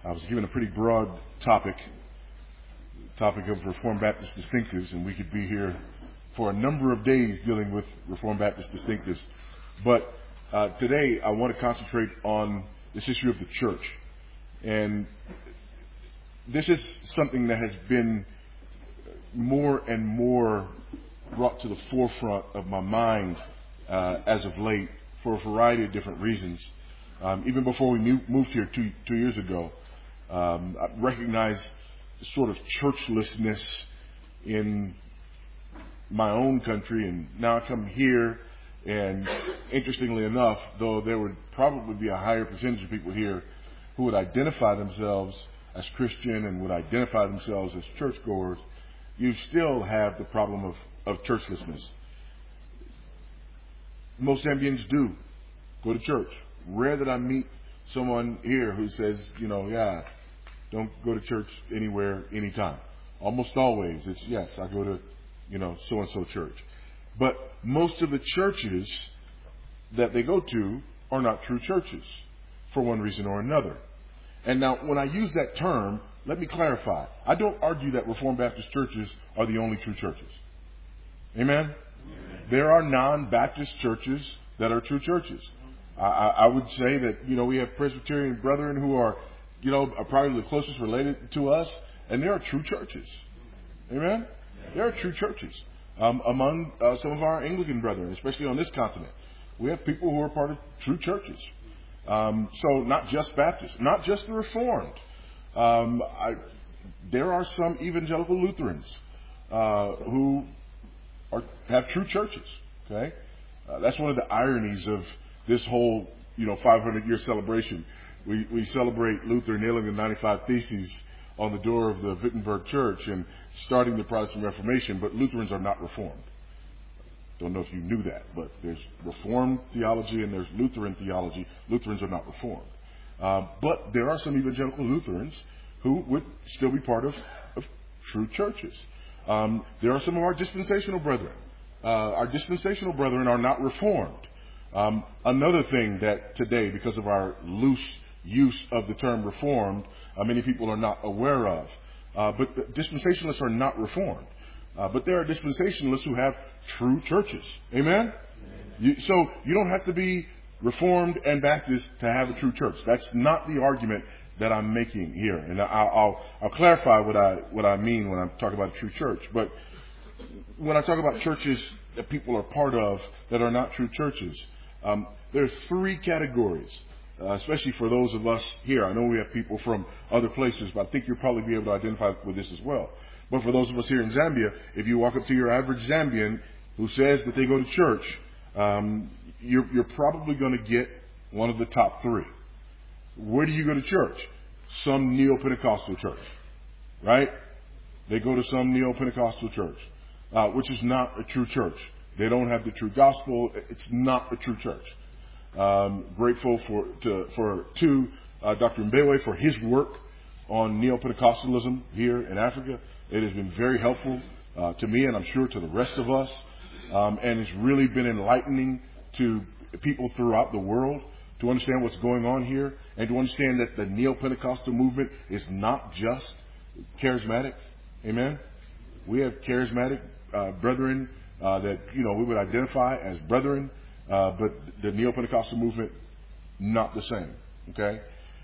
I was given a pretty broad topic of Reformed Baptist distinctives, and we could be here for a number of days dealing with Reformed Baptist distinctives. But today I want to concentrate on this issue of the church. And this is something that has been more and more brought to the forefront of my mind as of late for a variety of different reasons. Even before we moved here two years ago, I recognized the sort of churchlessness in my own country, and now I come here, and interestingly enough, though there would probably be a higher percentage of people here who would identify themselves as Christian and would identify themselves as churchgoers, you still have the problem of churchlessness. Most Zambians do go to church. Rare that I meet someone here who says, don't go to church anywhere, anytime. Almost always it's, yes, I go to, so-and-so church. But most of the churches that they go to are not true churches for one reason or another. And now, when I use that term, let me clarify. I don't argue that Reformed Baptist churches are the only true churches. Amen? There are non-Baptist churches that are true churches. I would say that, we have Presbyterian brethren who are, probably the closest related to us, and there are true churches. Amen? There are true churches. Among some of our Anglican brethren, especially on this continent, we have people who are part of true churches. So not just Baptists, not just the Reformed. There are some evangelical Lutherans who have true churches. Okay, that's one of the ironies of this whole 500-year celebration. We celebrate Luther nailing the 95 Theses on the door of the Wittenberg Church and starting the Protestant Reformation, but Lutherans are not Reformed. Don't know if you knew that, but there's Reformed theology and there's Lutheran theology. Lutherans are not Reformed. But there are some evangelical Lutherans who would still be part of true churches. There are some of our dispensational brethren. Our dispensational brethren are not Reformed. Another thing that today, because of our loose use of the term Reformed, many people are not aware of. But the dispensationalists are not Reformed. But there are dispensationalists who have true churches. Amen? So you don't have to be Reformed and Baptist to have a true church. That's not the argument that I'm making here. And I'll clarify what I mean when I'm talking about a true church. But when I talk about churches that people are part of that are not true churches, there are three categories, especially for those of us here. I know we have people from other places, but I think you'll probably be able to identify with this as well. But for those of us here in Zambia, if you walk up to your average Zambian who says that they go to church, you're probably going to get one of the top three. Where do you go to church? Some neo-Pentecostal church, right? They go to some neo-Pentecostal church, which is not a true church. They don't have the true gospel. It's not a true church. Grateful to Dr. Mbewe for his work on neo-Pentecostalism here in Africa. It has been very helpful to me, and I'm sure to the rest of us, and it's really been enlightening to people throughout the world to understand what's going on here and to understand that the neo-Pentecostal movement is not just charismatic. Amen? We have charismatic brethren that we would identify as brethren, but the neo-Pentecostal movement, not the same. Okay?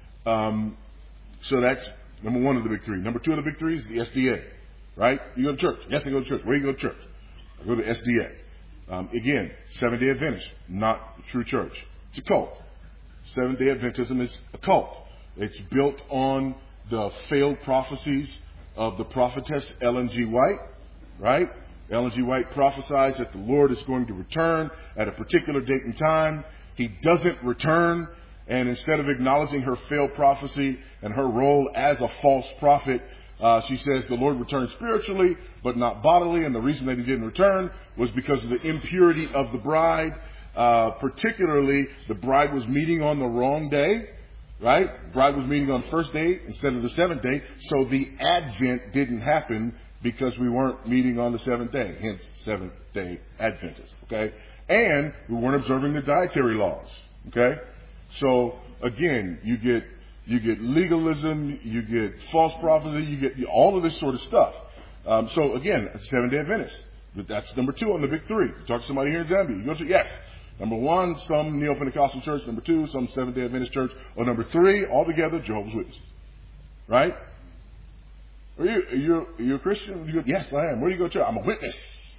So that's number one of the big three. Number two of the big three is the SDA. Right? You go to church. Yes, I go to church. Where do you go to church? I go to SDA. Again, Seventh-day Adventist, not a true church. It's a cult. Seventh-day Adventism is a cult. It's built on the failed prophecies of the prophetess Ellen G. White. Right? Ellen G. White prophesies that the Lord is going to return at a particular date and time. He doesn't return. And instead of acknowledging her failed prophecy and her role as a false prophet, she says the Lord returned spiritually, but not bodily. And the reason that he didn't return was because of the impurity of the bride. Particularly, the bride was meeting on the wrong day. Right? Bride was meeting on the first day instead of the seventh day. So the Advent didn't happen because we weren't meeting on the seventh day. Hence, Seventh-day Adventists. Okay? And we weren't observing the dietary laws. Okay? So, again, you get you get legalism, you get false prophecy, you get all of this sort of stuff. So again, Seventh-day Adventist. But that's number 2 on the big 3. You talk to somebody here in Zambia, you go to, yes. Number 1, some Neo-Pentecostal church. Number 2, some Seventh-day Adventist church. Or number 3, altogether, Jehovah's Witnesses. Right? Are you a Christian? You go, yes, I am. Where do you go to church? I'm a witness.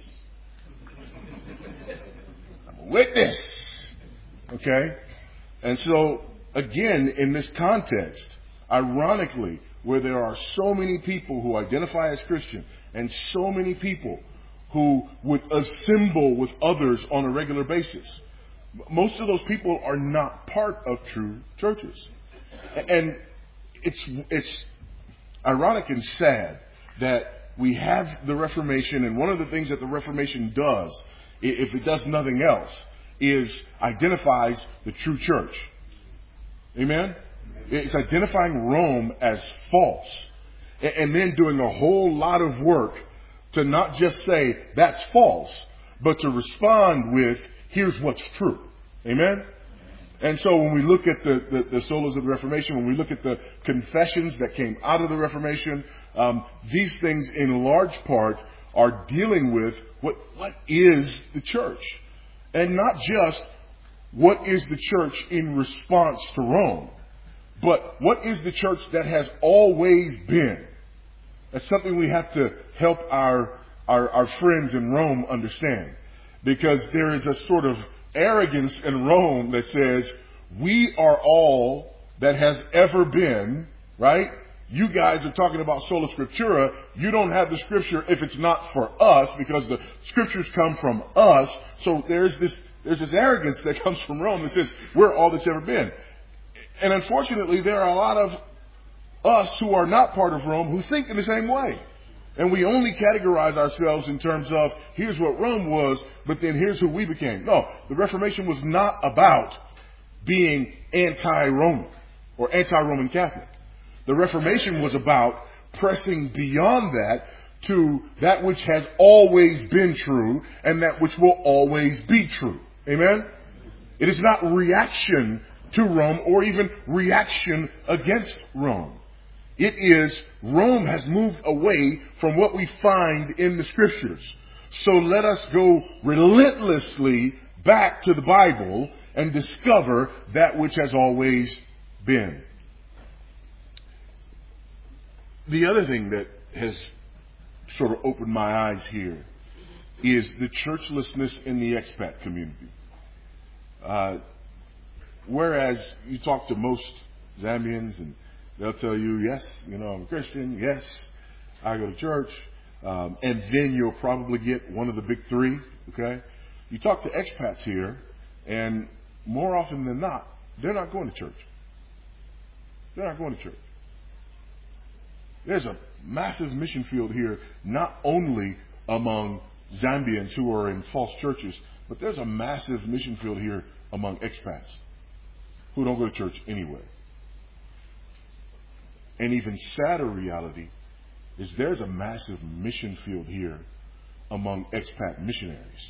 I'm a witness. Okay? And so, again, in this context, ironically, where there are so many people who identify as Christian and so many people who would assemble with others on a regular basis, most of those people are not part of true churches. And it's ironic and sad that we have the Reformation, and one of the things that the Reformation does, if it does nothing else, is identifies the true church. Amen? It's identifying Rome as false, and then doing a whole lot of work to not just say that's false, but to respond with here's what's true. Amen? And so when we look at the solas of the Reformation, when we look at the confessions that came out of the Reformation, these things in large part are dealing with what is the church. And not just what is the church in response to Rome, but what is the church that has always been. That's something we have to help our friends in Rome understand. Because there is a sort of arrogance in Rome that says, we are all that has ever been, right? You guys are talking about sola scriptura. You don't have the scripture if it's not for us, because the scriptures come from us. So there's this arrogance that comes from Rome that says, we're all that's ever been. And unfortunately, there are a lot of us who are not part of Rome who think in the same way. And we only categorize ourselves in terms of, here's what Rome was, but then here's who we became. No, the Reformation was not about being anti-Roman or anti-Roman Catholic. The Reformation was about pressing beyond that to that which has always been true and that which will always be true. Amen? It is not reaction to Rome or even reaction against Rome. It is Rome has moved away from what we find in the scriptures. So let us go relentlessly back to the Bible and discover that which has always been. The other thing that has sort of opened my eyes here is the churchlessness in the expat community. Whereas you talk to most Zambians and they'll tell you, yes, I'm a Christian. Yes, I go to church. And then you'll probably get one of the big 3. Okay. You talk to expats here, and more often than not, they're not going to church. They're not going to church. There's a massive mission field here, not only among Zambians who are in false churches, but there's a massive mission field here among expats who don't go to church anyway. And even sadder reality is there's a massive mission field here among expat missionaries.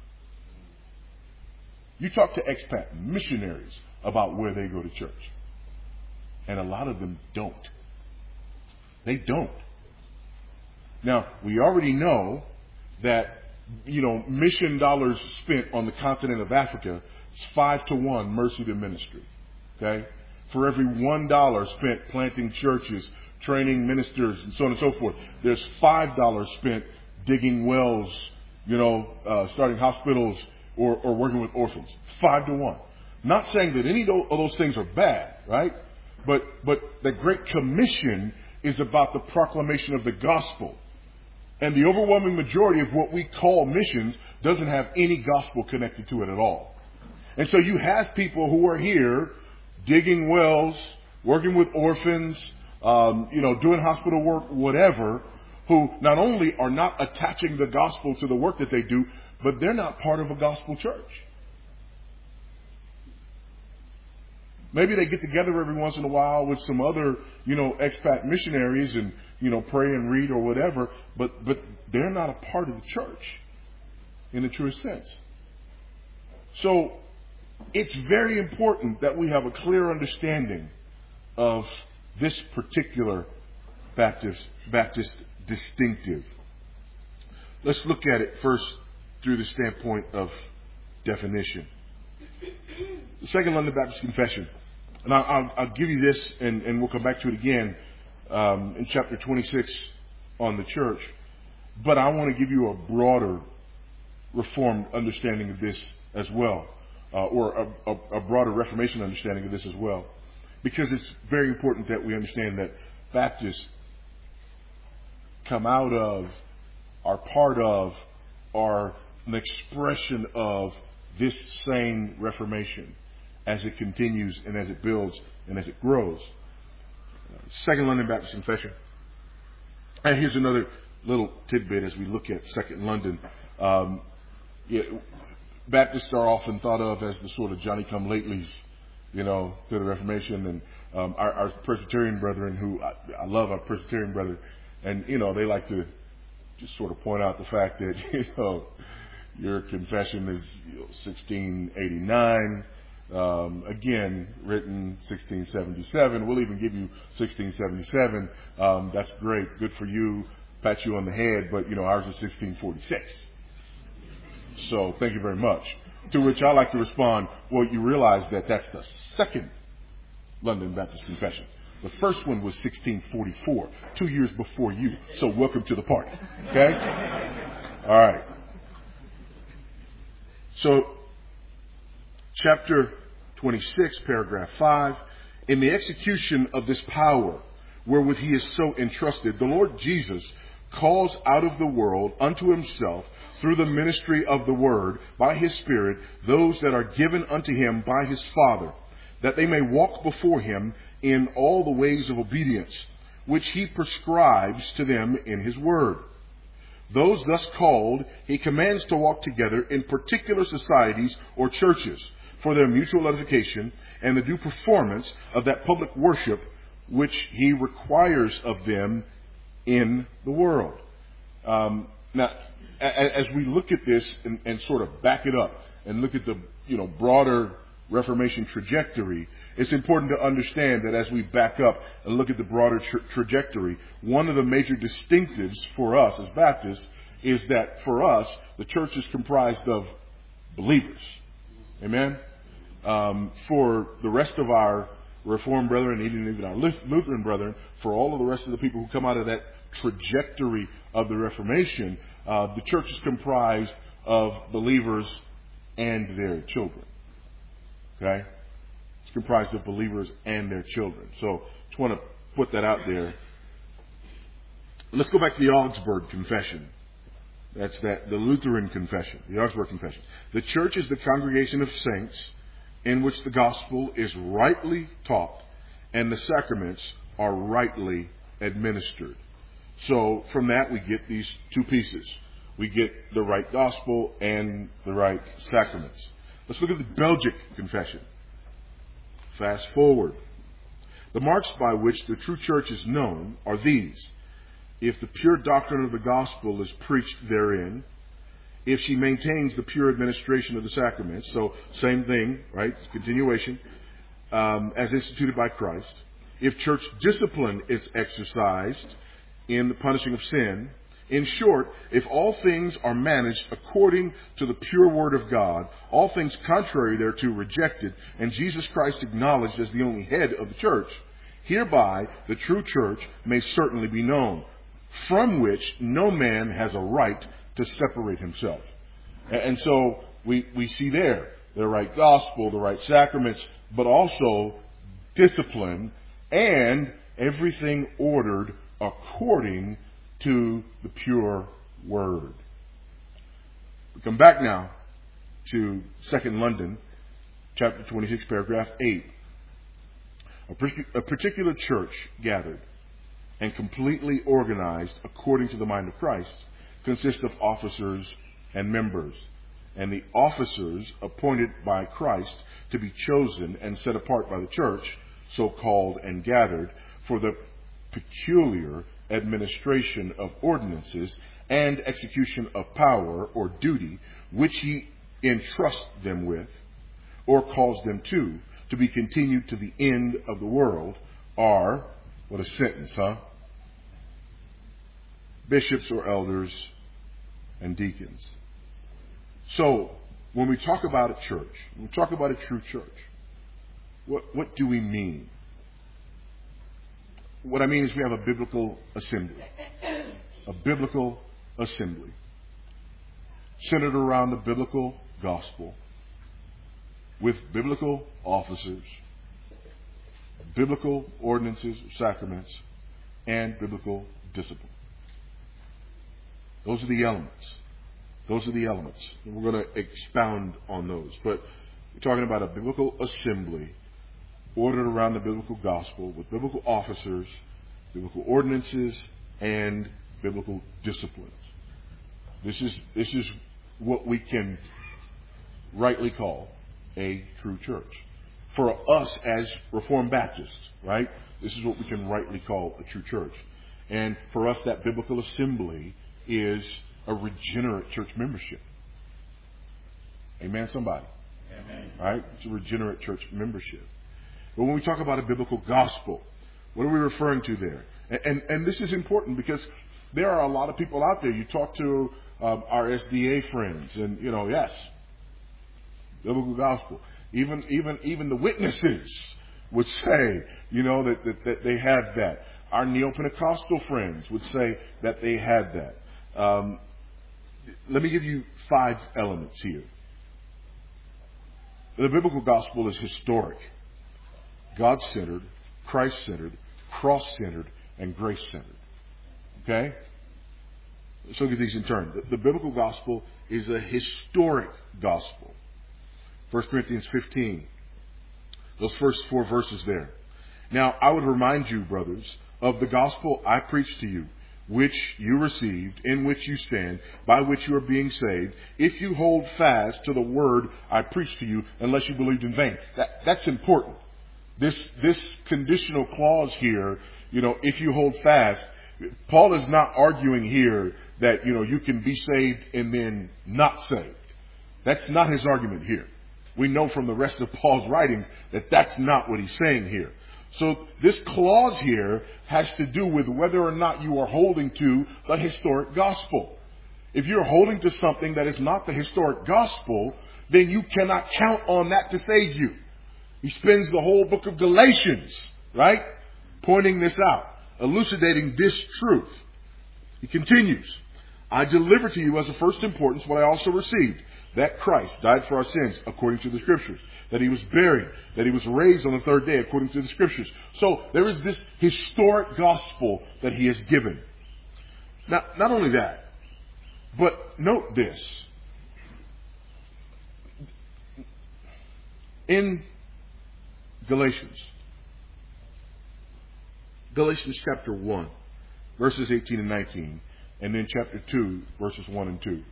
You talk to expat missionaries about where they go to church, and a lot of them don't. They don't. Now, we already know that, mission dollars spent on the continent of Africa is 5-to-1 mercy to ministry. Okay? For every $1 spent planting churches, training ministers, and so on and so forth, there's $5 spent digging wells, starting hospitals or working with orphans. 5-to-1. Not saying that any of those things are bad, right? But the Great Commission is about the proclamation of the gospel. And the overwhelming majority of what we call missions doesn't have any gospel connected to it at all. And so you have people who are here digging wells, working with orphans, doing hospital work, whatever, who not only are not attaching the gospel to the work that they do, but they're not part of a gospel church. Maybe they get together every once in a while with some other, expat missionaries and, pray and read or whatever, but they're not a part of the church in the truest sense. So it's very important that we have a clear understanding of this particular Baptist distinctive? Let's look at it first through the standpoint of definition. The Second London Baptist Confession, and I'll give you this, and we'll come back to it again in chapter 26 on the church. But I want to give you a broader Reformed understanding of this as well, or a broader Reformation understanding of this as well, because it's very important that we understand that Baptists come out of, are part of, are an expression of this same Reformation as it continues and as it builds and as it grows. Second London Baptist Confession. And here's another little tidbit as we look at Second London. Baptists are often thought of as the sort of Johnny-come-latelys, to the Reformation. And our Presbyterian brethren, who I love our Presbyterian brethren, and, they like to just sort of point out the fact that, your confession is 1689, again, written 1677. We'll even give you 1677. That's great. Good for you. Pat you on the head. But, ours is 1646. So thank you very much. To which I like to respond, well, you realize that that's the second London Baptist Confession. The first one was 1644, 2 years before you. So welcome to the party. Okay? All right. So, chapter 26, paragraph 5. In the execution of this power wherewith he is so entrusted, the Lord Jesus calls out of the world unto himself through the ministry of the word by his Spirit those that are given unto him by his Father, that they may walk before him in all the ways of obedience, which he prescribes to them in his word. Those thus called, he commands to walk together in particular societies or churches for their mutual edification and the due performance of that public worship which he requires of them in the world. Now, as we look at this and sort of back it up and look at the broader Reformation trajectory, it's important to understand that as we back up and look at the broader trajectory, one of the major distinctives for us as Baptists is that for us, the church is comprised of believers. Amen? For the rest of our Reformed brethren, even our Lutheran brethren, for all of the rest of the people who come out of that trajectory of the Reformation, the church is comprised of believers and their children. Okay? It's comprised of believers and their children. So, just want to put that out there. Let's go back to the Augsburg Confession. That's the Lutheran Confession, the Augsburg Confession. The church is the congregation of saints in which the gospel is rightly taught and the sacraments are rightly administered. So, from that we get these two pieces. We get the right gospel and the right sacraments. Let's look at the Belgic Confession. Fast forward. The marks by which the true church is known are these. If the pure doctrine of the gospel is preached therein, if she maintains the pure administration of the sacraments, so same thing, right? Continuation, as instituted by Christ. If church discipline is exercised in the punishing of sin, in short, if all things are managed according to the pure word of God, all things contrary thereto rejected, and Jesus Christ acknowledged as the only head of the church, hereby the true church may certainly be known, from which no man has a right to separate himself. And so we see there the right gospel, the right sacraments, but also discipline and everything ordered according to the pure word. We come back now to 2 London, chapter 26, paragraph 8. A particular church gathered and completely organized according to the mind of Christ consists of officers and members. And the officers appointed by Christ to be chosen and set apart by the church, so called and gathered, for the peculiar administration of ordinances and execution of power or duty which he entrusts them with or calls them to be continued to the end of the world, are, what a sentence, huh? Bishops or elders and deacons. So, when we talk about a church, when we talk about a true church, what do we mean? What I mean is we have a biblical assembly. A biblical assembly. Centered around the biblical gospel. With biblical officers. Biblical ordinances, sacraments, and biblical discipline. Those are the elements. Those are the elements. And we're going to expound on those. But we're talking about a biblical assembly ordered around the biblical gospel with biblical officers, biblical ordinances, and biblical disciplines. This is what we can rightly call a true church. For us as Reformed Baptists, right? This is what we can rightly call a true church. And for us, that biblical assembly is a regenerate church membership. Amen, somebody? Amen. Right? It's a regenerate church membership. But when we talk about a biblical gospel, what are we referring to there? And this is important because there are a lot of people out there. You talk to our SDA friends, and yes, biblical gospel. Even the witnesses would say, that they have that. Our Neo-Pentecostal friends would say that they had that. Let me give you 5 elements here. The biblical gospel is historic, God-centered, Christ-centered, cross-centered, and grace-centered. Okay? Let's look at these in turn. The biblical gospel is a historic gospel. 1 Corinthians 15. Those first 4 verses there. Now, I would remind you, brothers, of the gospel I preached to you, which you received, in which you stand, by which you are being saved, if you hold fast to the word I preached to you, unless you believed in vain. That's important. This conditional clause here, if you hold fast, Paul is not arguing here that, you can be saved and then not saved. That's not his argument here. We know from the rest of Paul's writings that that's not what he's saying here. So this clause here has to do with whether or not you are holding to the historic gospel. If you're holding to something that is not the historic gospel, then you cannot count on that to save you. He spends the whole book of Galatians, right, pointing this out, elucidating this truth. He continues, I deliver to you as of first importance what I also received, that Christ died for our sins according to the Scriptures, that He was buried, that He was raised on the 3rd day according to the Scriptures. So there is this historic gospel that He has given. Now, not only that, but note this. In Galatians chapter 1, verses 18 and 19, and then chapter 2, verses 1 and 2.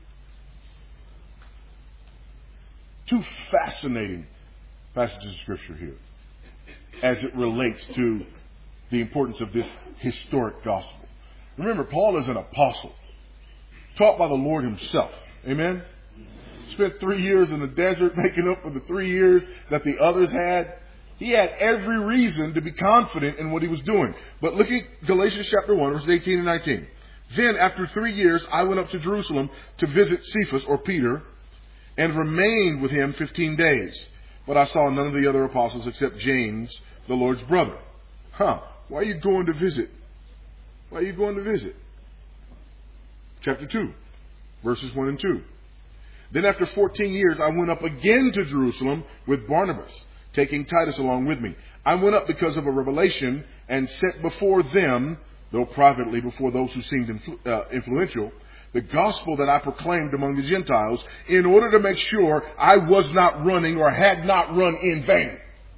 2 fascinating passages of Scripture here as it relates to the importance of this historic gospel. Remember, Paul is an apostle, taught by the Lord Himself. Amen? Spent 3 years in the desert making up for the 3 years that the others had. He had every reason to be confident in what he was doing. But look at Galatians chapter 1, verses 18 and 19. Then, after 3 years, I went up to Jerusalem to visit Cephas, or Peter, and remained with him 15 days. But I saw none of the other apostles except James, the Lord's brother. Why are you going to visit? Why are you going to visit? Chapter 2, verses 1 and 2. Then after 14 years, I went up again to Jerusalem with Barnabas, taking Titus along with me. I went up because of a revelation and set before them, though privately before those who seemed influential, the gospel that I proclaimed among the Gentiles, in order to make sure I was not running or had not run in vain.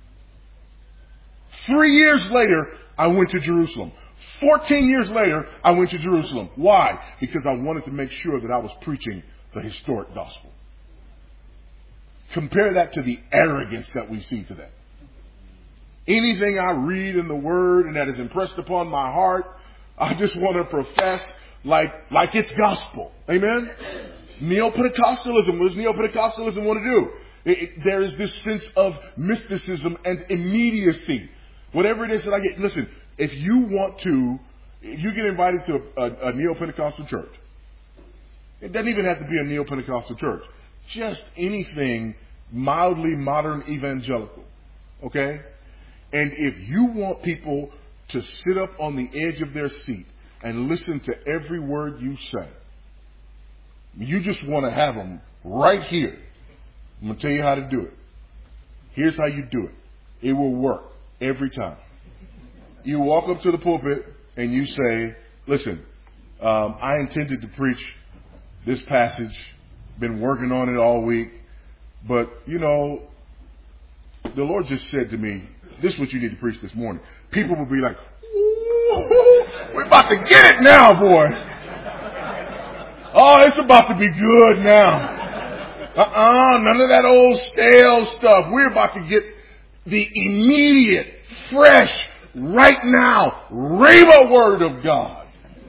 3 years later, I went to Jerusalem. 14 years later, I went to Jerusalem. Why? Because I wanted to make sure that I was preaching the historic gospel. Compare that to the arrogance that we see today. Anything I read in the Word and that is impressed upon my heart, I just want to profess like it's gospel. Amen? Neo-Pentecostalism. What does Neo-Pentecostalism want to do? There is this sense of mysticism and immediacy. Whatever it is that I get. Listen, if you get invited to a Neo-Pentecostal church, it doesn't even have to be a Neo-Pentecostal church. Just anything mildly modern evangelical. Okay? And if you want people to sit up on the edge of their seat and listen to every word you say, you just want to have them right here. I'm going to tell you how to do it. Here's how you do it. It will work every time. You walk up to the pulpit and you say, listen, I intended to preach this passage, been working on it all week, but, you know, the Lord just said to me, this is what you need to preach this morning. People will be like, ooh, we're about to get it now, boy. Oh, it's about to be good now. None of that old stale stuff. We're about to get the immediate, fresh, right now, rhema word of God.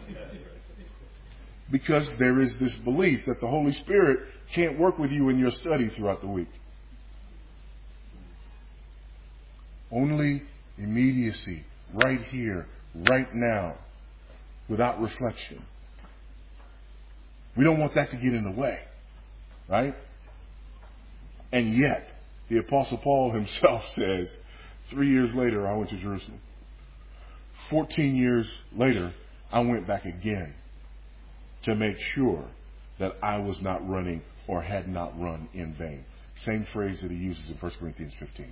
Because there is this belief that the Holy Spirit can't work with you in your study throughout the week. Only immediacy, right here, right now, without reflection. We don't want that to get in the way, right? And yet, the Apostle Paul himself says, 3 years later, I went to Jerusalem. 14 years later, I went back again to make sure that I was not running or had not run in vain. Same phrase that he uses in 1 Corinthians 15.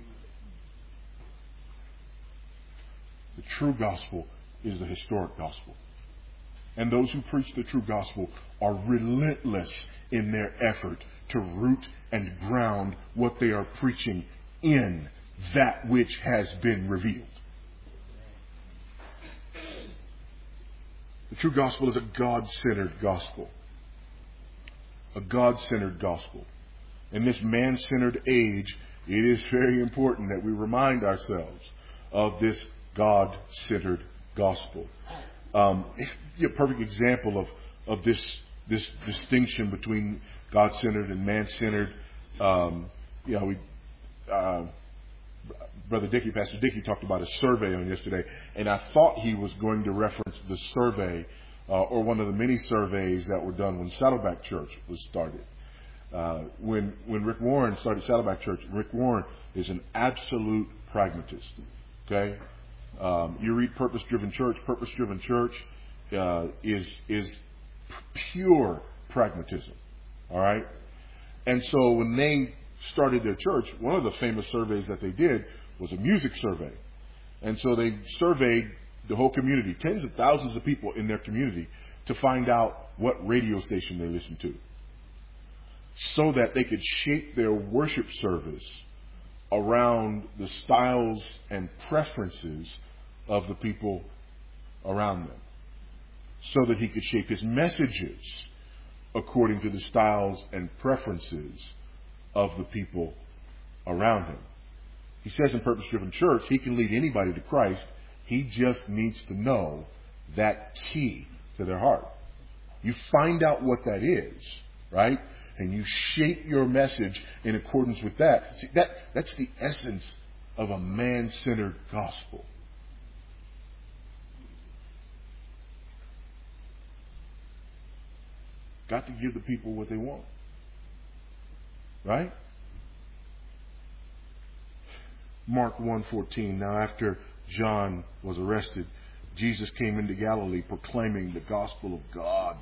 The true gospel is the historic gospel. And those who preach the true gospel are relentless in their effort to root and ground what they are preaching in that which has been revealed. The true gospel is a God-centered gospel. A God-centered gospel. In this man-centered age, it is very important that we remind ourselves of this God-centered gospel. A perfect example of this distinction between God-centered and man-centered. Brother Dickey, Pastor Dickey, talked about a survey on yesterday, and I thought he was going to reference the survey or one of the many surveys that were done when Saddleback Church was started. When Rick Warren started Saddleback Church, Rick Warren is an absolute pragmatist. Okay, you read Purpose-Driven Church. Purpose-Driven Church is pure pragmatism. All right, and so when they started their church, one of the famous surveys that they did was a music survey. And so they surveyed the whole community, tens of thousands of people in their community, to find out what radio station they listened to, so that they could shape their worship service around the styles and preferences of the people around them, so that he could shape his messages according to the styles and preferences of the people around him. He says in Purpose-Driven Church, he can lead anybody to Christ. He just needs to know that key to their heart. You find out what that is, right? And you shape your message in accordance with that. See, that's the essence of a man-centered gospel. Got to give the people what they want. Right? Mark 1:14. Now after John was arrested, Jesus came into Galilee proclaiming the gospel of God.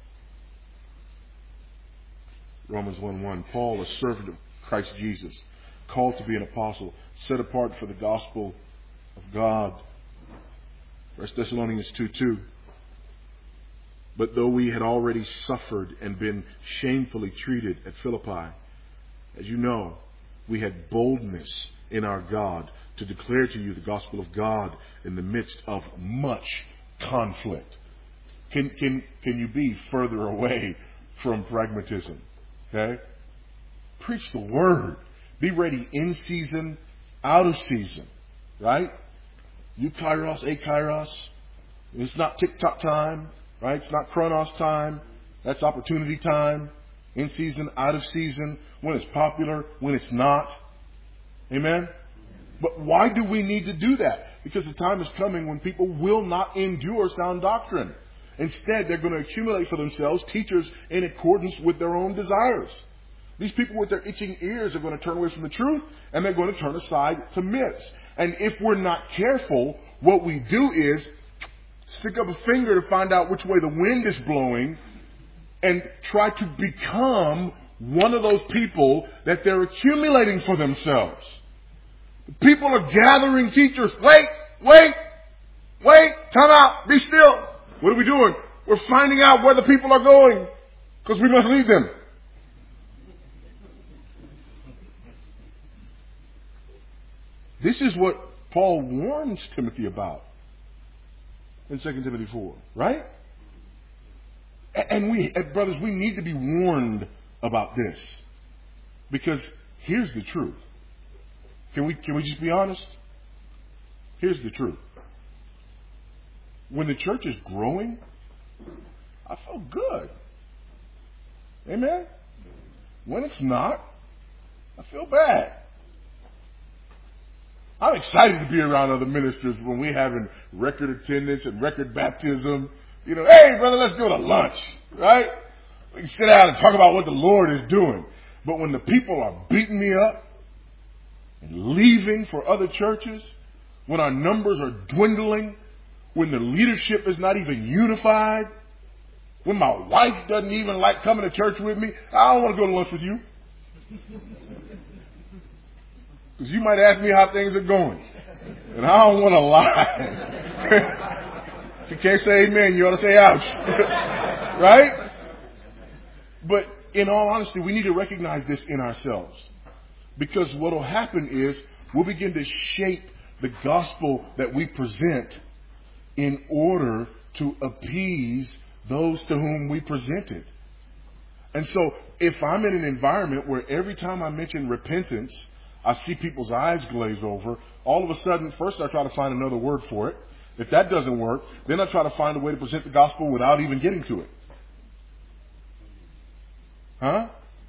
Romans 1:1. Paul, a servant of Christ Jesus, called to be an apostle, set apart for the gospel of God. 1 Thessalonians 2:2. But though we had already suffered and been shamefully treated at Philippi, as you know, we had boldness in our God to declare to you the gospel of God in the midst of much conflict. Can you be further away from pragmatism? Okay? Preach the word. Be ready in season, out of season. Right? Eukairos, akairos. It's not tick-tock time. Right? It's not chronos time. That's opportunity time. In season, out of season. When it's popular, when it's not. Amen? But why do we need to do that? Because the time is coming when people will not endure sound doctrine. Instead, they're going to accumulate for themselves teachers in accordance with their own desires. These people with their itching ears are going to turn away from the truth, and they're going to turn aside to myths. And if we're not careful, what we do is stick up a finger to find out which way the wind is blowing and try to become one of those people that they're accumulating for themselves. People are gathering teachers. Wait, time out, be still. What are we doing? We're finding out where the people are going because we must lead them. This is what Paul warns Timothy about in 2 Timothy 4, right? And we, brothers, we need to be warned about this because here's the truth. Can we just be honest? Here's the truth. When the church is growing, I feel good. Amen? When it's not, I feel bad. I'm excited to be around other ministers when we're having record attendance and record baptism. You know, hey, brother, let's go to lunch, right? We can sit down and talk about what the Lord is doing. But when the people are beating me up and leaving for other churches, when our numbers are dwindling, when the leadership is not even unified, when my wife doesn't even like coming to church with me, I don't want to go to lunch with you. Because you might ask me how things are going. And I don't want to lie. If you can't say amen, you ought to say ouch. Right? But in all honesty, we need to recognize this in ourselves. Because what will happen is we'll begin to shape the gospel that we present in order to appease those to whom we present it. And so if I'm in an environment where every time I mention repentance, I see people's eyes glaze over, all of a sudden, first I try to find another word for it. If that doesn't work, then I try to find a way to present the gospel without even getting to it. Huh?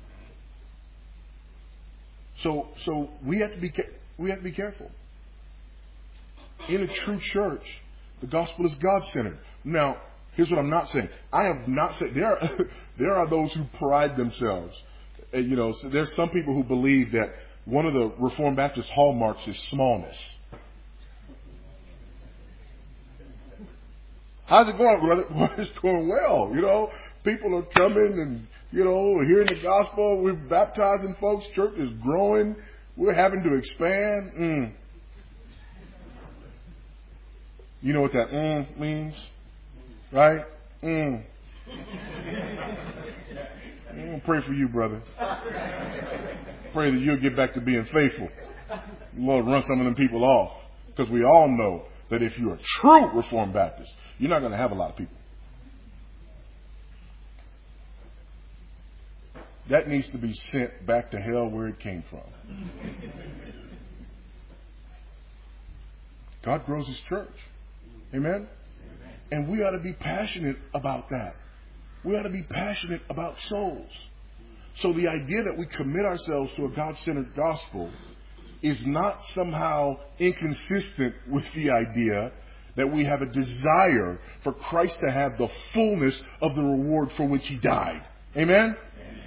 So we have to be careful. In a true church, the gospel is God-centered. Now, here's what I'm not saying. I have not said there are those who pride themselves. You know, so there's some people who believe that one of the Reformed Baptist hallmarks is smallness. How's it going, brother? Well, it's going well. You know, people are coming and, you know, hearing the gospel. We're baptizing folks. Church is growing. We're having to expand. You know what that means? Right? I'm going to pray for you, brother. Pray that you'll get back to being faithful. Lord, run some of them people off. Because we all know that if you're a true Reformed Baptist, you're not going to have a lot of people. That needs to be sent back to hell where it came from. God grows His church. Amen? And we ought to be passionate about that. We ought to be passionate about souls. So the idea that we commit ourselves to a God-centered gospel is not somehow inconsistent with the idea that we have a desire for Christ to have the fullness of the reward for which He died. Amen?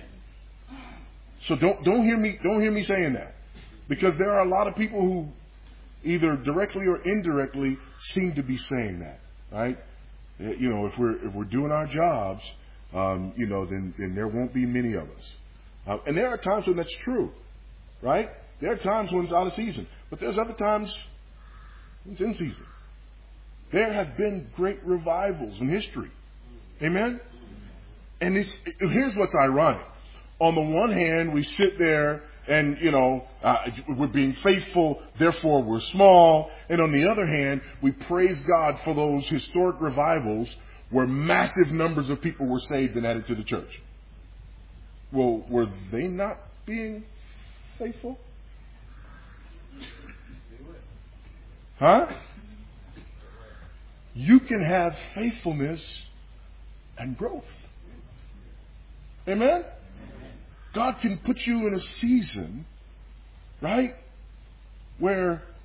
So don't hear me saying that. Because there are a lot of people who either directly or indirectly seem to be saying that. Right? You know, if we're doing our jobs, you know, then there won't be many of us. And there are times when that's true, right? There are times when it's out of season, but there's other times when it's in season. There have been great revivals in history. Amen? And here's what's ironic. On the one hand, we sit there and, you know, we're being faithful, therefore we're small. And on the other hand, we praise God for those historic revivals where massive numbers of people were saved and added to the church. Well, were they not being faithful? Huh? You can have faithfulness and growth. Amen? God can put you in a season, right, where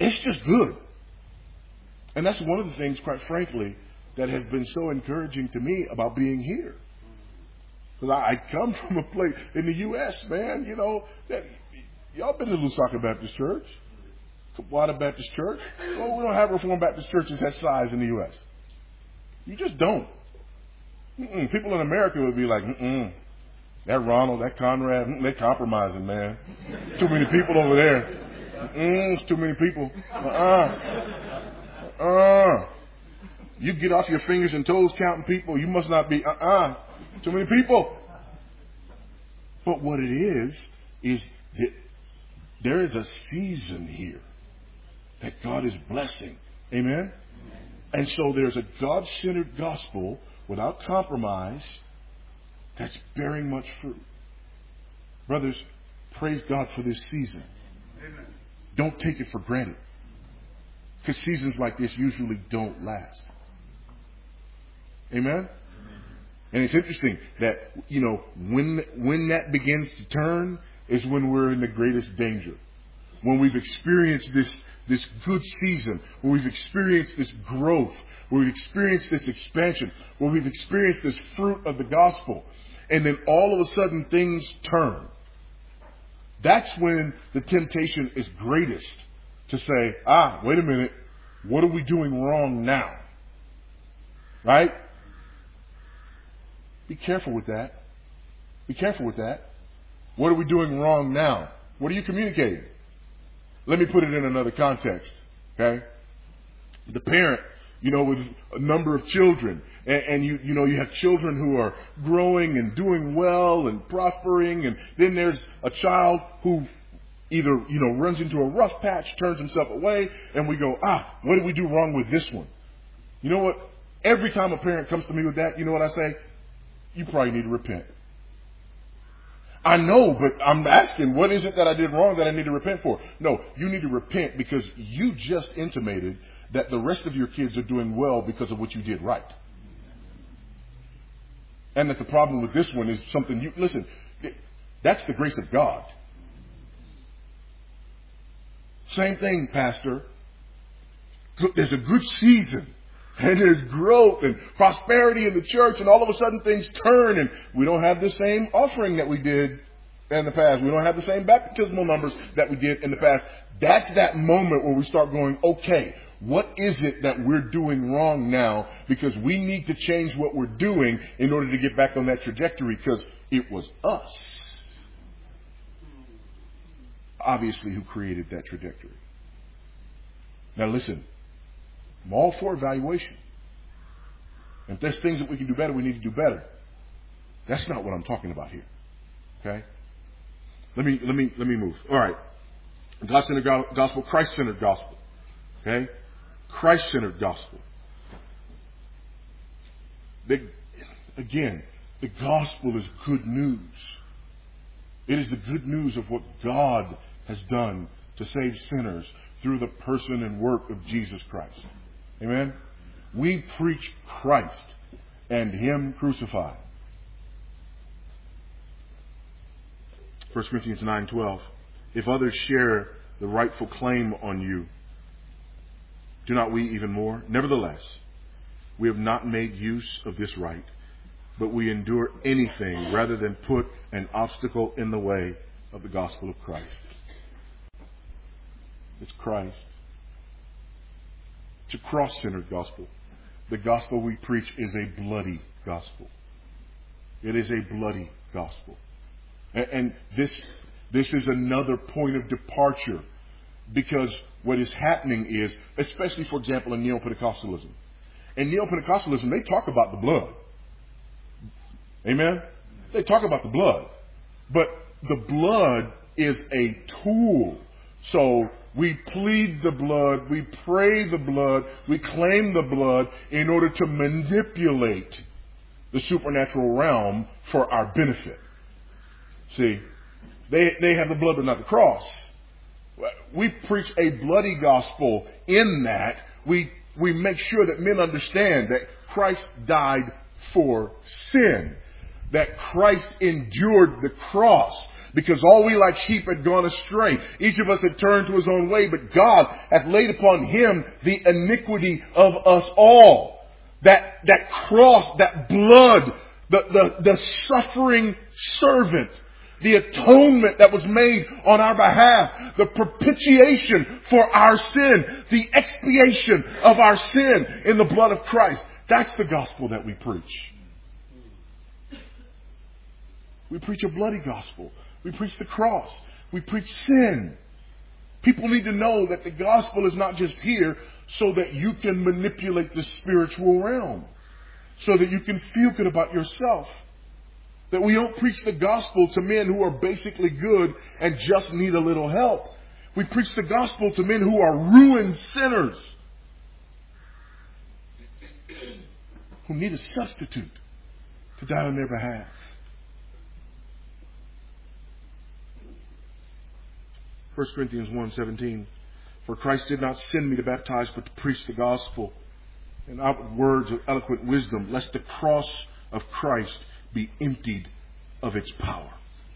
It's just good. And that's one of the things, quite frankly, that has been so encouraging to me about being here. Because I come from a place in the U.S., man, that y'all been to Lusaka Baptist Church, Kapwata Baptist Church. Well, we don't have Reformed Baptist churches that size in the U.S. You just don't. People in America would be like, that Ronald, that Conrad, they're compromising, man. Too many people over there. It's too many people. You get off your fingers and toes counting people. You must not be, too many people. But what it is that there is a season here that God is blessing. Amen? And so there's a God-centered gospel without compromise that's bearing much fruit. Brothers, praise God for this season. Amen. Don't take it for granted. Because seasons like this usually don't last. Amen? And it's interesting that, when that begins to turn is when we're in the greatest danger. When we've experienced this good season, when we've experienced this growth, when we've experienced this expansion, when we've experienced this fruit of the gospel, and then all of a sudden things turn. That's when the temptation is greatest to say, wait a minute, what are we doing wrong now? Right? Be careful with that. Be careful with that. What are we doing wrong now? What are you communicating? Let me put it in another context. Okay? The parent, with a number of children, and you have children who are growing and doing well and prospering, and then there's a child who either, runs into a rough patch, turns himself away, and we go, what did we do wrong with this one? You know what? Every time a parent comes to me with that, you know what I say? You probably need to repent. I know, but I'm asking, what is it that I did wrong that I need to repent for? No, you need to repent because you just intimated that the rest of your kids are doing well because of what you did right. And that the problem with this one is something that's the grace of God. Same thing, Pastor. There's a good season. And there's growth and prosperity in the church, and all of a sudden things turn, and we don't have the same offering that we did in the past. We don't have the same baptismal numbers that we did in the past. That's that moment where we start going, okay, what is it that we're doing wrong now? Because we need to change what we're doing in order to get back on that trajectory, because it was us, obviously, who created that trajectory. Now listen. I'm all for evaluation. And if there's things that we can do better, we need to do better. That's not what I'm talking about here. Okay? Let me move. All right. God-centered gospel, Christ-centered gospel. Okay? Christ-centered gospel. Again, the gospel is good news. It is the good news of what God has done to save sinners through the person and work of Jesus Christ. Amen? We preach Christ and Him crucified. 1 Corinthians 9:12. If others share the rightful claim on you, do not we even more? Nevertheless, we have not made use of this right, but we endure anything rather than put an obstacle in the way of the gospel of Christ. It's Christ. It's a cross-centered gospel. The gospel we preach is a bloody gospel. It is a bloody gospel. And this is another point of departure, because what is happening is, especially, for example, in Neo-Pentecostalism. In Neo-Pentecostalism, they talk about the blood. Amen? They talk about the blood. But the blood is a tool. So we plead the blood, we pray the blood, we claim the blood in order to manipulate the supernatural realm for our benefit. See, they have the blood but not the cross. We preach a bloody gospel in that we make sure that men understand that Christ died for sin. that Christ endured the cross because all we like sheep had gone astray. Each of us had turned to his own way, but God hath laid upon him the iniquity of us all. That cross, that blood, the suffering servant, the atonement that was made on our behalf, the propitiation for our sin, the expiation of our sin in the blood of Christ. That's the gospel that we preach. We preach a bloody gospel. We preach the cross. We preach sin. People need to know that the gospel is not just here so that you can manipulate the spiritual realm, so that you can feel good about yourself. That we don't preach the gospel to men who are basically good and just need a little help. We preach the gospel to men who are ruined sinners, who need a substitute to die on their behalf. 1 Corinthians 1:17, for Christ did not send me to baptize, but to preach the gospel in outward words of eloquent wisdom, lest the cross of Christ be emptied of its power.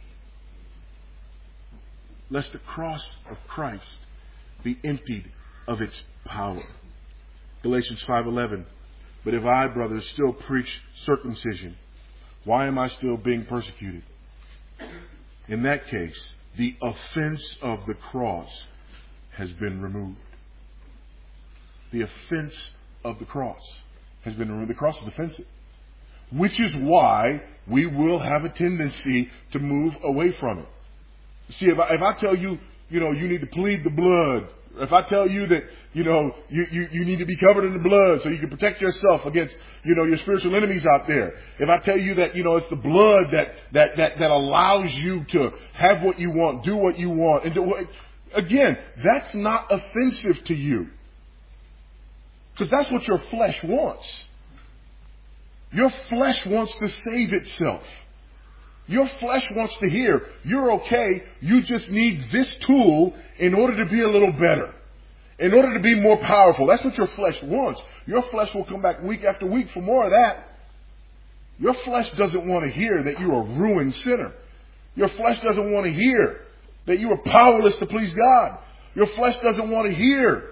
Lest the cross of Christ be emptied of its power. Galatians 5:11, but if I, brothers, still preach circumcision, why am I still being persecuted? In that case, the offense of the cross has been removed. The offense of the cross has been removed. The cross is offensive. Which is why we will have a tendency to move away from it. See, if I tell you, you need to plead the blood, or if I tell you that, you need to be covered in the blood so you can protect yourself against, your spiritual enemies out there. If I tell you that, it's the blood that allows you to have what you want, do what you want, and again, that's not offensive to you. Because that's what your flesh wants. Your flesh wants to save itself. Your flesh wants to hear, you're okay, you just need this tool in order to be a little better. In order to be more powerful. That's what your flesh wants. Your flesh will come back week after week for more of that. Your flesh doesn't want to hear that you're a ruined sinner. Your flesh doesn't want to hear that you are powerless to please God. Your flesh doesn't want to hear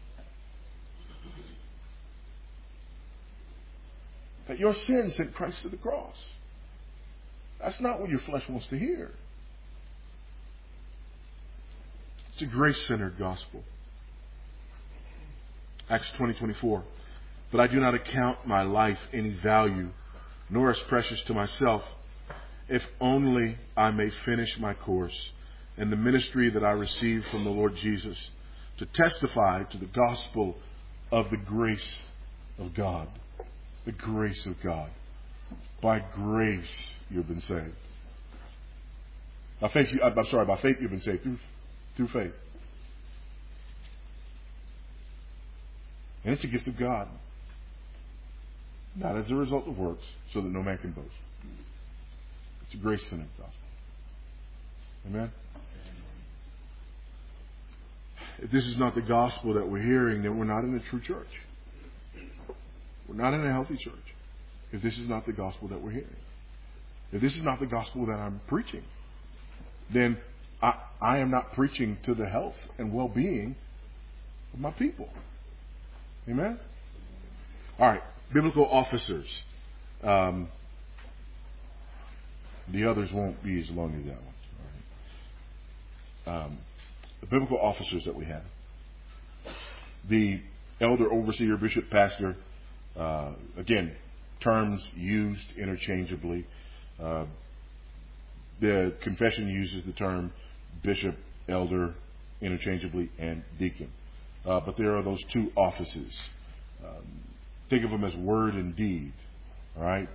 that your sin sent Christ to the cross. That's not what your flesh wants to hear. It's a grace-centered gospel. Acts 20:24. But I do not account my life any value, nor as precious to myself, if only I may finish my course and the ministry that I received from the Lord Jesus, to testify to the gospel of the grace of God. The grace of God. By grace you've been saved. By faith you've been saved through faith. And it's a gift of God. Not as a result of works, so that no man can boast. It's a grace-centered gospel. Amen? If this is not the gospel that we're hearing, then we're not in a true church. We're not in a healthy church. If this is not the gospel that we're hearing. If this is not the gospel that I'm preaching, then I am not preaching to the health and well-being of my people. Amen? All right. Biblical officers. The others won't be as long as that one. All right. The biblical officers that we have. The elder, overseer, bishop, pastor. Again, terms used interchangeably. The confession uses the term bishop, elder, interchangeably, and deacon. But there are those two offices. Think of them as word and deed. All right?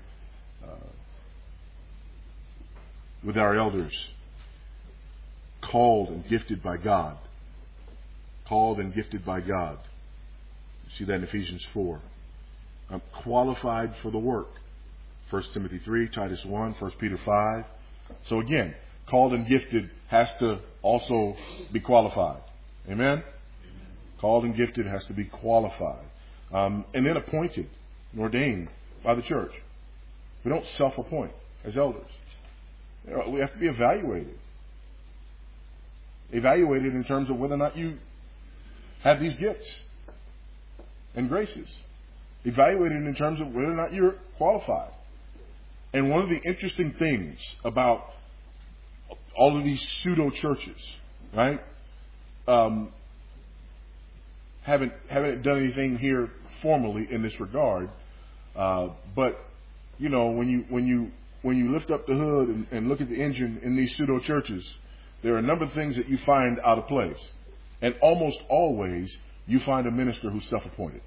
With our elders, called and gifted by God. Called and gifted by God. You see that in Ephesians 4. Qualified for the work. 1 Timothy 3, Titus 1, 1 Peter 5. So again, called and gifted has to also be qualified. Amen? Called and gifted has to be qualified. And then appointed and ordained by the church. We don't self-appoint. as elders. You know, we have to be evaluated. Evaluated in terms of whether or not you have these gifts and graces. Evaluated in terms of whether or not you're qualified. And one of the interesting things about all of these pseudo churches, right? Haven't done anything here formally in this regard, but you know, when you lift up the hood and look at the engine in these pseudo churches, there are a number of things that you find out of place, and almost always you find a minister who's self-appointed.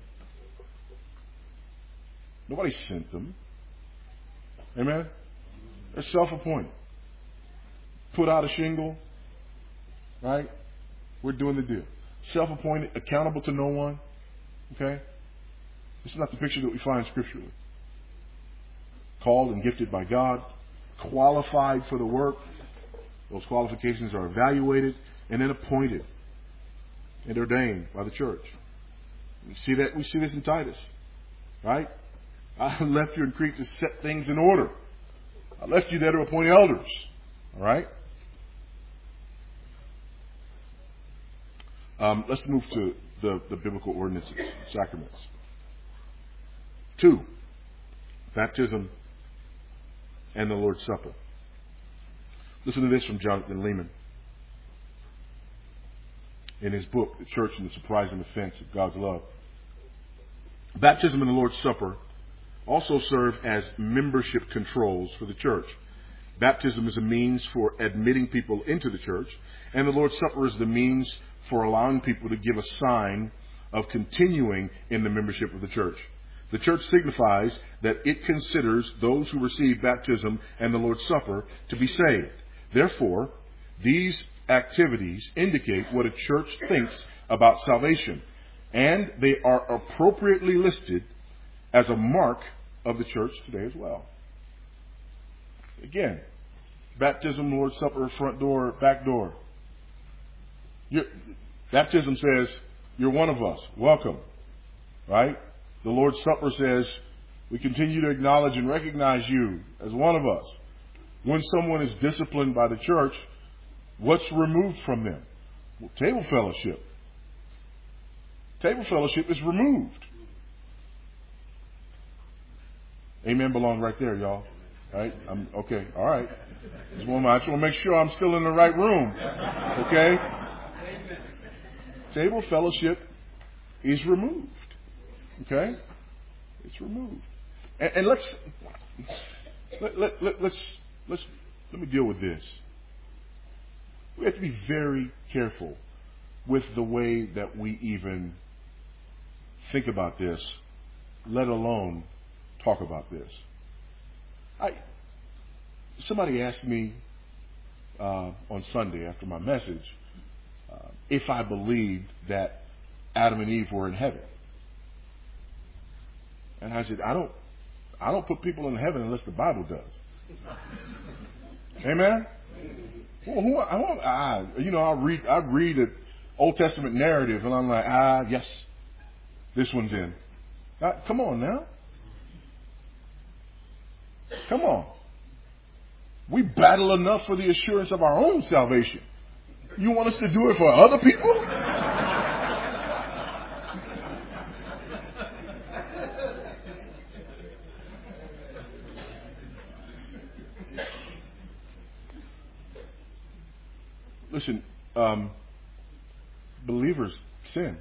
Nobody sent them. Amen? They're self-appointed. Put out a shingle, right? We're doing the deal. Self-appointed, accountable to no one. Okay? This is not the picture that we find scripturally. Called and gifted by God, qualified for the work. Those qualifications are evaluated and then appointed and ordained by the church. We see this in Titus, right? I left you in Crete to set things in order. I left you there to appoint elders. All right? Let's move to the biblical ordinances, sacraments. 2, baptism and the Lord's Supper. Listen to this from Jonathan Leeman in his book, The Church and the Surprising Offense of God's Love. Baptism and the Lord's Supper also serve as membership controls for the church. Baptism is a means for admitting people into the church, and the Lord's Supper is the means for allowing people to give a sign of continuing in the membership of the church. The church signifies that it considers those who receive baptism and the Lord's Supper to be saved. Therefore, these activities indicate what a church thinks about salvation, and they are appropriately listed as a mark of the church today as well. Again, baptism, Lord's Supper, front door, back door. Baptism says, you're one of us. Welcome. Right? The Lord's Supper says, we continue to acknowledge and recognize you as one of us. When someone is disciplined by the church, what's removed from them? Well, table fellowship. Table fellowship is removed. Amen belong right there, y'all. Right? Okay. All right. I just want to make sure I'm still in the right room. Okay? Table fellowship is removed. Okay? It's removed. And let me deal with this. We have to be very careful with the way that we even think about this, let alone talk about this. Somebody asked me on Sunday after my message if I believed that Adam and Eve were in heaven. And I said, I don't put people in heaven unless the Bible does. Amen? I read an Old Testament narrative and I'm like, yes, this one's in. Come on now. Come on. We battle enough for the assurance of our own salvation. You want us to do it for other people? Listen, believers sin.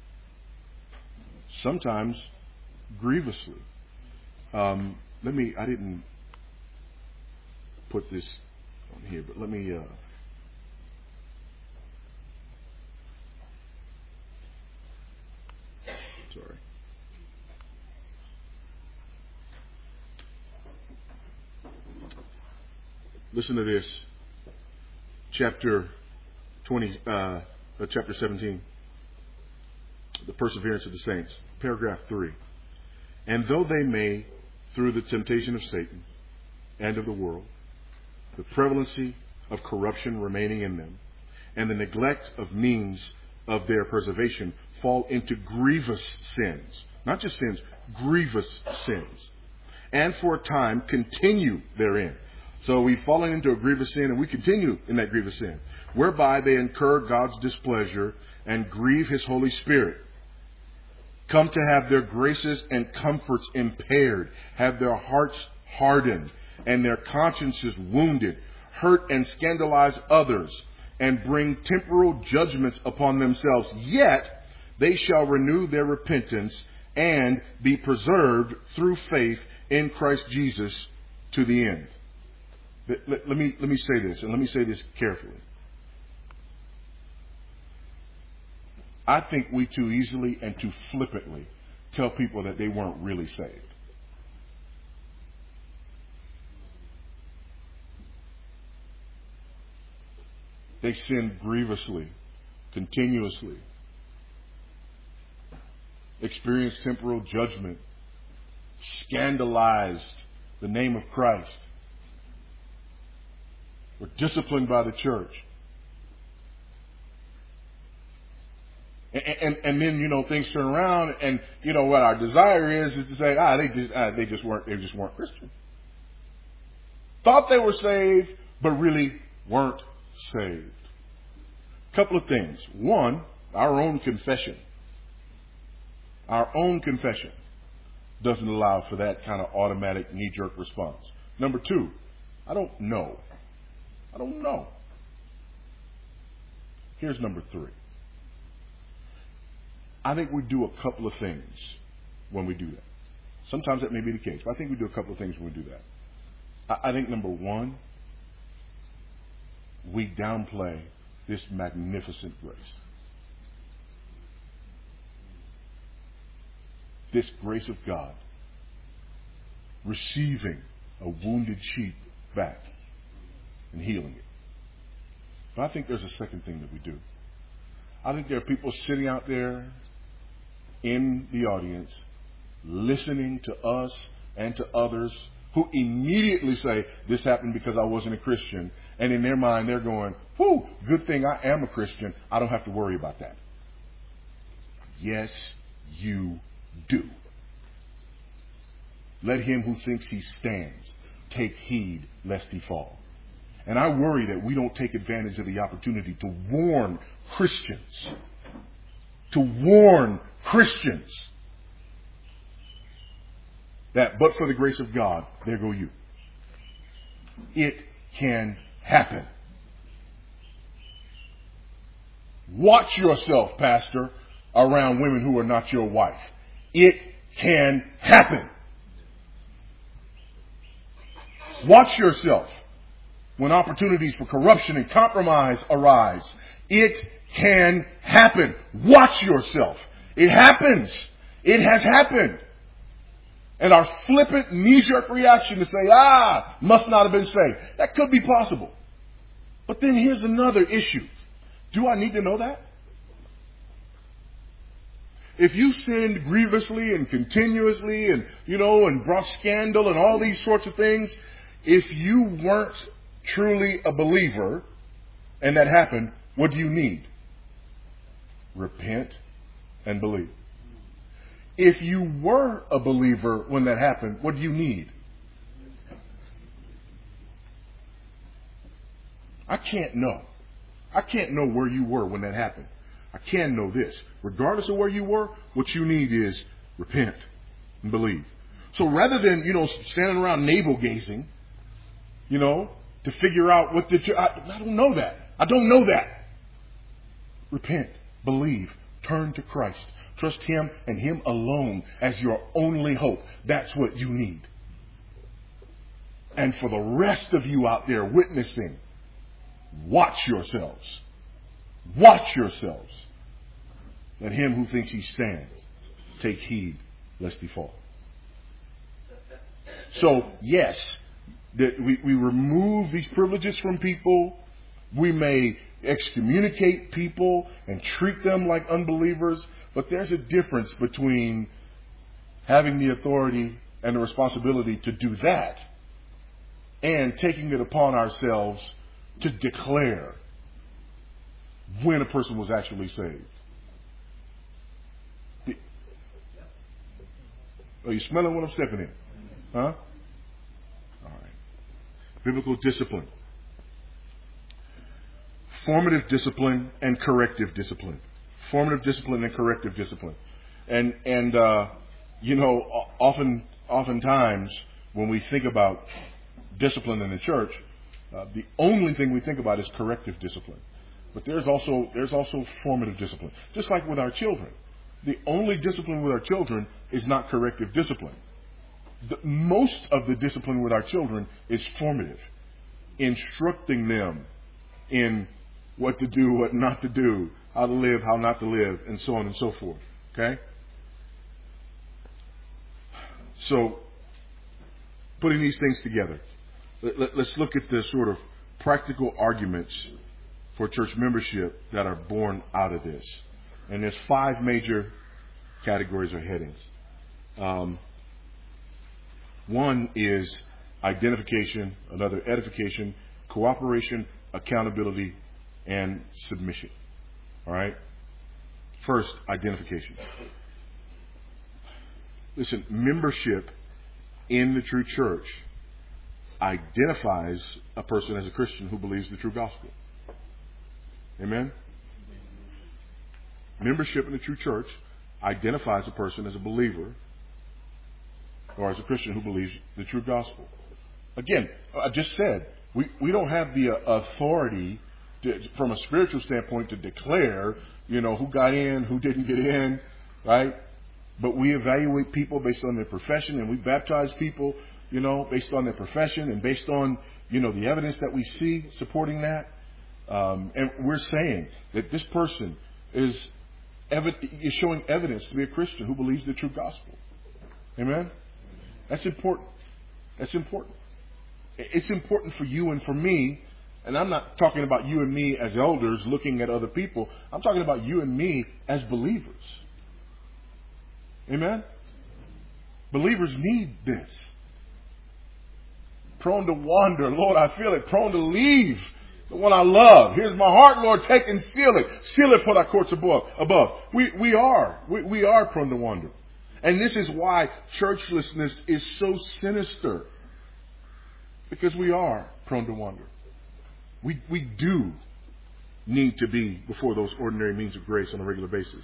Sometimes grievously. I didn't put this on here, but let me sorry. Listen to this. Chapter 17. The perseverance of the saints. Paragraph 3. And though they may, through the temptation of Satan and of the world, the prevalency of corruption remaining in them, and the neglect of means of their preservation, fall into grievous sins. Not just sins, grievous sins. and for a time continue therein. So we've fallen into a grievous sin, and we continue in that grievous sin, whereby they incur God's displeasure and grieve His Holy Spirit. Come to have their graces and comforts impaired, have their hearts hardened, and their consciences wounded, hurt and scandalize others, and bring temporal judgments upon themselves. Yet they shall renew their repentance and be preserved through faith in Christ Jesus to the end. Let me say this, and let me say this carefully. I think we too easily and too flippantly tell people that they weren't really saved. They sinned grievously, continuously, experienced temporal judgment, scandalized the name of Christ, were disciplined by the church. And then, things turn around, and, what our desire is to say, they just weren't Christian. Thought they were saved, but really weren't saved. Couple of things. One, our own confession. Our own confession doesn't allow for that kind of automatic knee-jerk response. Number two, I don't know. Here's number three. I think we do a couple of things when we do that. Sometimes that may be the case, but I think we do a couple of things when we do that. I think number one, we downplay this magnificent grace. This grace of God, receiving a wounded sheep back and healing it. But I think there's a second thing that we do. I think there are people sitting out there in the audience listening to us and to others who immediately say, this happened because I wasn't a Christian. And in their mind, they're going, whew, good thing I am a Christian. I don't have to worry about that. Yes, you do. Let him who thinks he stands take heed lest he fall. And I worry that we don't take advantage of the opportunity to warn Christians. That but for the grace of God, there go you. It can happen. Watch yourself, pastor, around women who are not your wife. It can happen. Watch yourself when opportunities for corruption and compromise arise. It can happen. Watch yourself. It happens. It has happened. And our flippant knee-jerk reaction to say, must not have been saved. That could be possible. But then here's another issue. Do I need to know that? If you sinned grievously and continuously and brought scandal and all these sorts of things, if you weren't truly a believer and that happened, what do you need? Repent and believe. If you were a believer when that happened, what do you need? I can't know. I can't know where you were when that happened. I can know this. Regardless of where you were, what you need is repent and believe. So rather than, standing around navel gazing, to figure out what I don't know that. I don't know that. Repent, believe, turn to Christ. Trust Him and Him alone as your only hope. That's what you need. And for the rest of you out there witnessing, watch yourselves. Watch yourselves. Let him who thinks he stands take heed lest he fall. So, yes, that we remove these privileges from people. We may excommunicate people and treat them like unbelievers. But there's a difference between having the authority and the responsibility to do that and taking it upon ourselves to declare when a person was actually saved. Are you smelling what I'm stepping in? Huh? All right. Biblical discipline. Formative discipline and corrective discipline. Formative discipline and corrective discipline. And oftentimes when we think about discipline in the church, the only thing we think about is corrective discipline. But there's also formative discipline. Just like with our children. The only discipline with our children is not corrective discipline. Most of the discipline with our children is formative. Instructing them in what to do, what not to do, how to live, how not to live, and so on and so forth. Okay? So, putting these things together, let's look at the sort of practical arguments for church membership that are born out of this. And there's 5 major categories or headings. One is identification, another edification, cooperation, accountability, and submission. All right? First, identification. Listen, membership in the true church identifies a person as a Christian who believes the true gospel. Amen? Membership in the true church identifies a person as a believer or as a Christian who believes the true gospel. Again, I just said, we don't have the authority from a spiritual standpoint to declare, who got in, who didn't get in, right? But we evaluate people based on their profession, and we baptize people, based on their profession and based on, the evidence that we see supporting that. And we're saying that this person is showing evidence to be a Christian who believes the true gospel. Amen? That's important. That's important. It's important for you and for me. And I'm not talking about you and me as elders looking at other people. I'm talking about you and me as believers. Amen? Believers need this. Prone to wander. Lord, I feel it. Prone to leave the one I love. Here's my heart, Lord. Take and seal it. Seal it for thy courts above. We are prone to wander. And this is why churchlessness is so sinister. Because we are prone to wander. We do need to be before those ordinary means of grace on a regular basis.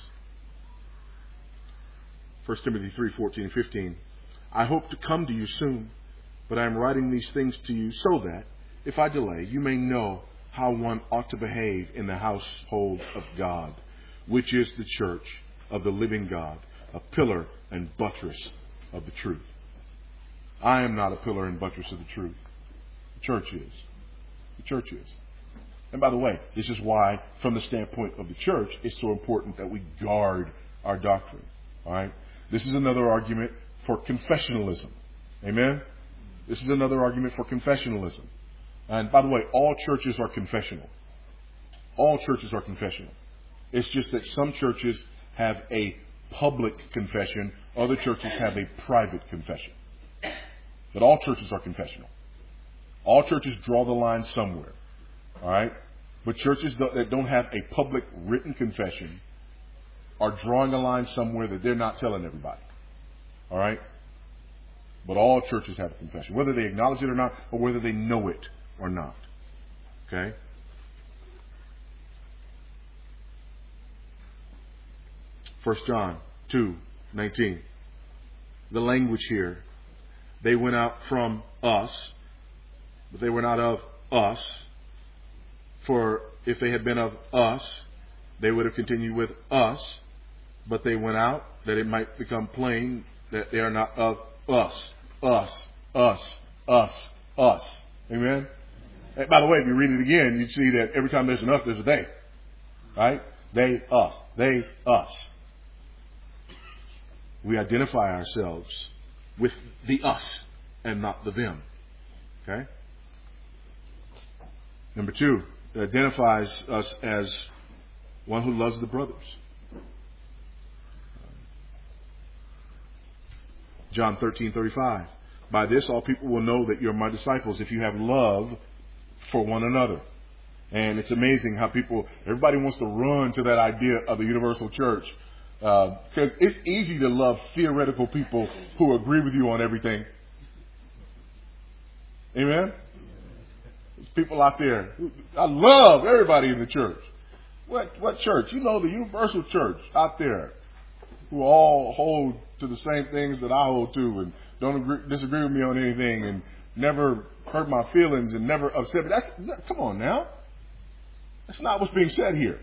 1 Timothy 3:14 and 15. I hope to come to you soon, but I am writing these things to you so that, if I delay, you may know how one ought to behave in the household of God, which is the church of the living God, a pillar and buttress of the truth. I am not a pillar and buttress of the truth. The church is. The church is. And by the way, this is why, from the standpoint of the church, it's so important that we guard our doctrine. All right? This is another argument for confessionalism. Amen? This is another argument for confessionalism. And by the way, all churches are confessional. All churches are confessional. It's just that some churches have a public confession, other churches have a private confession. But all churches are confessional. All churches draw the line somewhere. All right? But churches that don't have a public written confession are drawing a line somewhere that they're not telling everybody. All right? But all churches have a confession, whether they acknowledge it or not, or whether they know it or not. Okay? First John 2:19. The language here. They went out from us, but they were not of us. For if they had been of us, they would have continued with us. But they went out that it might become plain that they are not of us. Us. Amen? And by the way, if you read it again, you see that every time there's an us, there's a they. Right? They, us. They, us. We identify ourselves with the us and not the them. Okay? Number 2, it identifies us as one who loves the brothers. John 13:35. By this all people will know that you're my disciples if you have love for one another. And it's amazing how everybody wants to run to that idea of the universal church. Because it's easy to love theoretical people who agree with you on everything. Amen? There's people out there. I love everybody in the church. What church? You know, the universal church out there who all hold to the same things that I hold to and don't disagree with me on anything and never hurt my feelings and never upset me. Come on now. That's not what's being said here.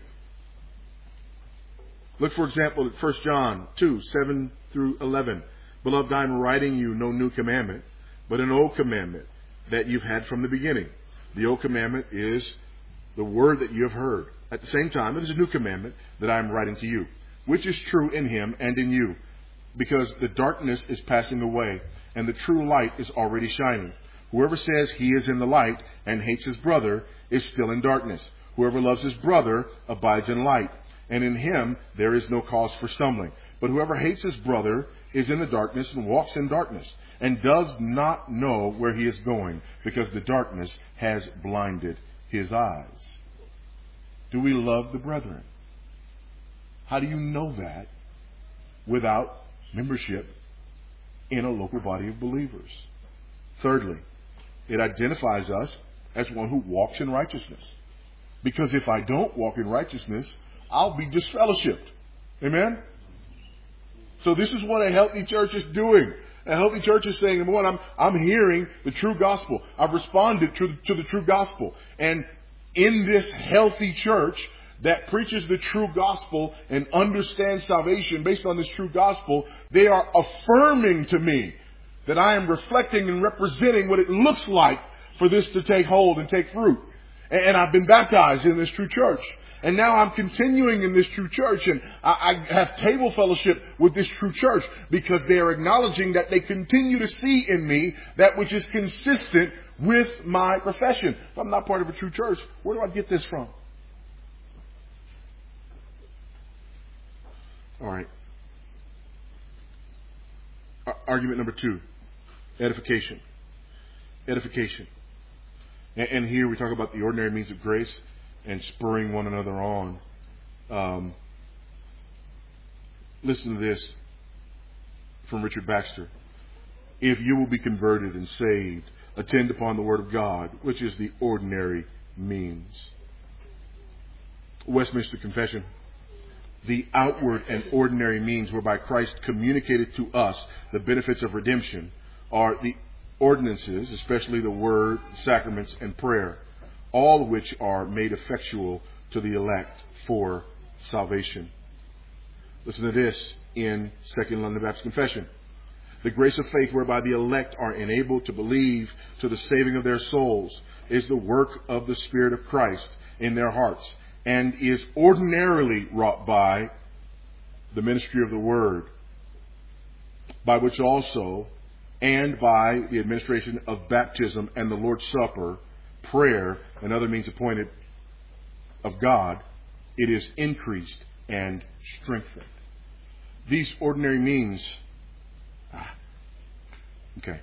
Look, for example, at 1 John 2, 7 through 11. Beloved, I am writing you no new commandment, but an old commandment that you've had from the beginning. The old commandment is the word that you have heard. At the same time, it is a new commandment that I am writing to you, which is true in him and in you, because the darkness is passing away, and the true light is already shining. Whoever says he is in the light and hates his brother is still in darkness. Whoever loves his brother abides in light, and in him there is no cause for stumbling. But whoever hates his brother is in the darkness and walks in darkness, and does not know where he is going, because the darkness has blinded his eyes. Do we love the brethren? How do you know that without membership in a local body of believers? Thirdly, it identifies us as one who walks in righteousness. Because if I don't walk in righteousness, I'll be disfellowshipped. Amen? So this is what a healthy church is doing. A healthy church is saying, number one, I'm hearing the true gospel. I've responded to the true gospel. And in this healthy church that preaches the true gospel and understands salvation based on this true gospel, they are affirming to me that I am reflecting and representing what it looks like for this to take hold and take fruit. And I've been baptized in this true church. And now I'm continuing in this true church, and I have table fellowship with this true church because they are acknowledging that they continue to see in me that which is consistent with my profession. If I'm not part of a true church, where do I get this from? All right. Argument number 2. Edification. Edification. And here we talk about the ordinary means of grace and spurring one another on. Listen to this from Richard Baxter. If you will be converted and saved, attend upon the Word of God, which is the ordinary means. Westminster Confession. The outward and ordinary means whereby Christ communicated to us the benefits of redemption are the ordinances, especially the Word, sacraments, and prayer, all of which are made effectual to the elect for salvation. Listen to this in Second London Baptist Confession. The grace of faith whereby the elect are enabled to believe to the saving of their souls is the work of the Spirit of Christ in their hearts, and is ordinarily wrought by the ministry of the Word, by which also, and by the administration of baptism and the Lord's Supper, prayer, and other means appointed of God, it is increased and strengthened. These ordinary means. Okay.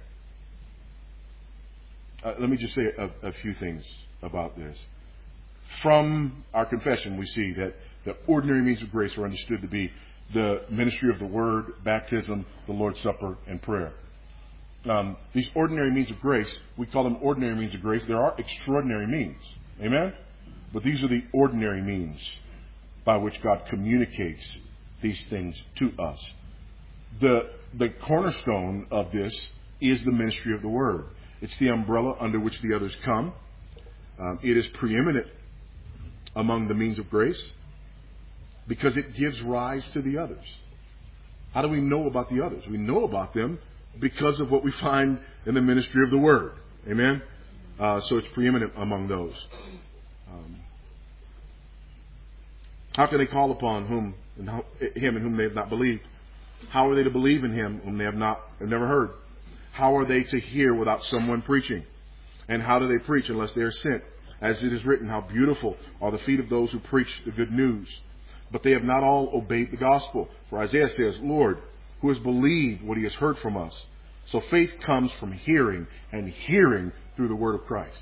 Let me just say a few things about this. From our confession, we see that the ordinary means of grace are understood to be the ministry of the Word, baptism, the Lord's Supper, and prayer. These ordinary means of grace, we call them ordinary means of grace. There are extraordinary means. Amen? But these are the ordinary means by which God communicates these things to us. The cornerstone of this is the ministry of the Word. It's the umbrella under which the others come. It is preeminent among the means of grace because it gives rise to the others. How do we know about the others? We know about them because of what we find in the ministry of the Word. Amen? So it's preeminent among those. How can they call upon him in whom they have not believed? How are they to believe in him whom they have never heard? How are they to hear without someone preaching? And how do they preach unless they are sent? As it is written, how beautiful are the feet of those who preach the good news. But they have not all obeyed the gospel. For Isaiah says, Lord, who has believed what he has heard from us? So faith comes from hearing, and hearing through the word of Christ.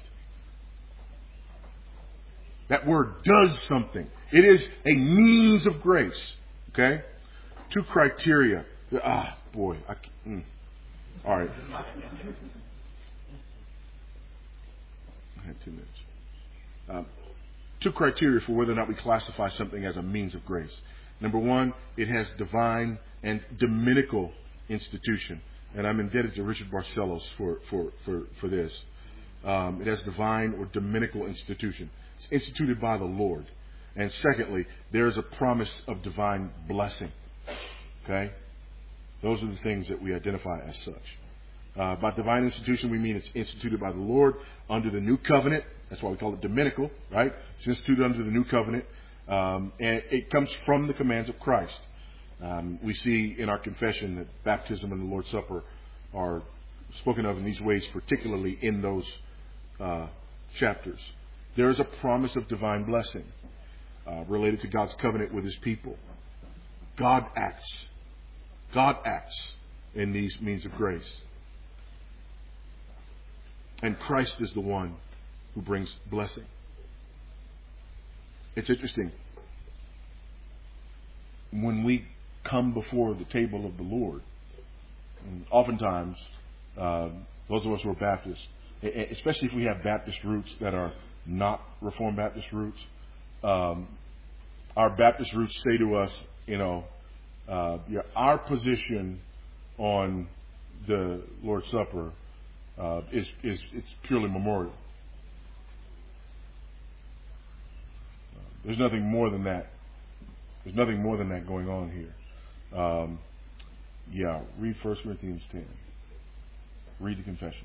That word does something. It is a means of grace. Okay? 2 criteria. All right. 2 minutes. Two criteria for whether or not we classify something as a means of grace. Number one, it has divine and dominical institution. And I'm indebted to Richard Barcelos for this. It has divine or dominical institution. It's instituted by the Lord. And secondly, there is a promise of divine blessing. Okay? Those are the things that we identify as such. By divine institution, we mean it's instituted by the Lord under the new covenant. That's why we call it dominical, right? It's instituted under the new covenant. And it comes from the commands of Christ. We see in our confession that baptism and the Lord's Supper are spoken of in these ways, particularly in those chapters. There is a promise of divine blessing related to God's covenant with His people. God acts in these means of grace. And Christ is the one who brings blessing. It's interesting. When we come before the table of the Lord, oftentimes, those of us who are Baptists, especially if we have Baptist roots that are not Reformed Baptist roots, our Baptist roots say to us, our position on the Lord's Supper is it's purely memorial. There's nothing more than that. There's nothing more than that going on here. Read 1 Corinthians 10. Read the confession.